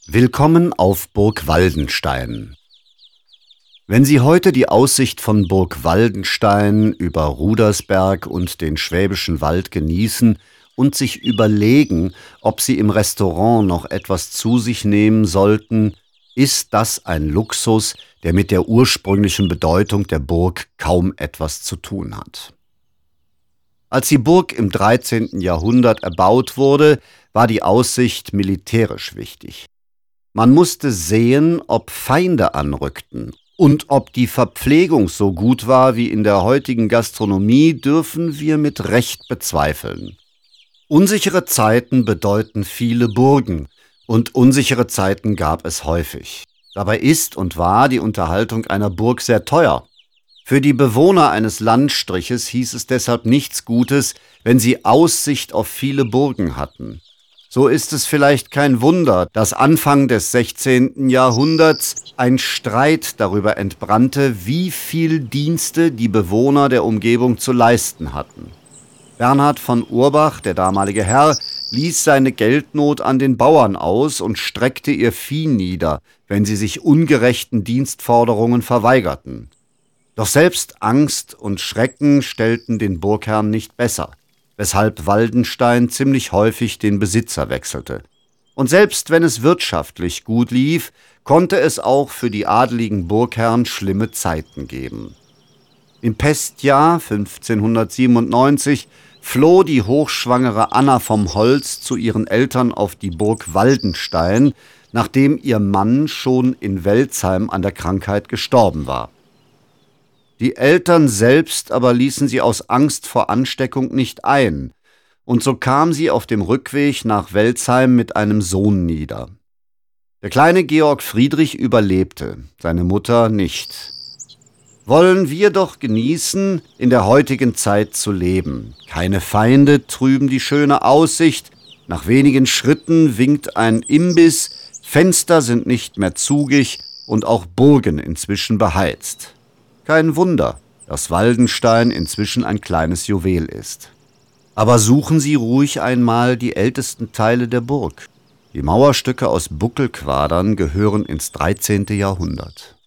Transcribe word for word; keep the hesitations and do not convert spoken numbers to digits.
Willkommen auf Burg Waldenstein. Wenn Sie heute die Aussicht von Burg Waldenstein über Rudersberg und den Schwäbischen Wald genießen und sich überlegen, ob Sie im Restaurant noch etwas zu sich nehmen sollten, ist das ein Luxus, der mit der ursprünglichen Bedeutung der Burg kaum etwas zu tun hat. Als die Burg im dreizehnten Jahrhundert erbaut wurde, war die Aussicht militärisch wichtig. Man musste sehen, ob Feinde anrückten. Und ob die Verpflegung so gut war wie in der heutigen Gastronomie, dürfen wir mit Recht bezweifeln. Unsichere Zeiten bedeuten viele Burgen, und unsichere Zeiten gab es häufig. Dabei ist und war die Unterhaltung einer Burg sehr teuer. Für die Bewohner eines Landstriches hieß es deshalb nichts Gutes, wenn sie Aussicht auf viele Burgen hatten. So ist es vielleicht kein Wunder, dass Anfang des sechzehnten Jahrhunderts ein Streit darüber entbrannte, wie viel Dienste die Bewohner der Umgebung zu leisten hatten. Bernhard von Urbach, der damalige Herr, ließ seine Geldnot an den Bauern aus und streckte ihr Vieh nieder, wenn sie sich ungerechten Dienstforderungen verweigerten. Doch selbst Angst und Schrecken stellten den Burgherrn nicht besser, weshalb Waldenstein ziemlich häufig den Besitzer wechselte. Und selbst wenn es wirtschaftlich gut lief, konnte es auch für die adeligen Burgherren schlimme Zeiten geben. Im Pestjahr fünfzehnhundertsiebenundneunzig floh die hochschwangere Anna vom Holz zu ihren Eltern auf die Burg Waldenstein, nachdem ihr Mann schon in Welzheim an der Krankheit gestorben war. Die Eltern selbst aber ließen sie aus Angst vor Ansteckung nicht ein, und so kam sie auf dem Rückweg nach Welzheim mit einem Sohn nieder. Der kleine Georg Friedrich überlebte, seine Mutter nicht. Wollen wir doch genießen, in der heutigen Zeit zu leben. Keine Feinde trüben die schöne Aussicht, nach wenigen Schritten winkt ein Imbiss, Fenster sind nicht mehr zugig und auch Burgen inzwischen beheizt. Kein Wunder, dass Waldenstein inzwischen ein kleines Juwel ist. Aber suchen Sie ruhig einmal die ältesten Teile der Burg. Die Mauerstücke aus Buckelquadern gehören ins dreizehnte Jahrhundert.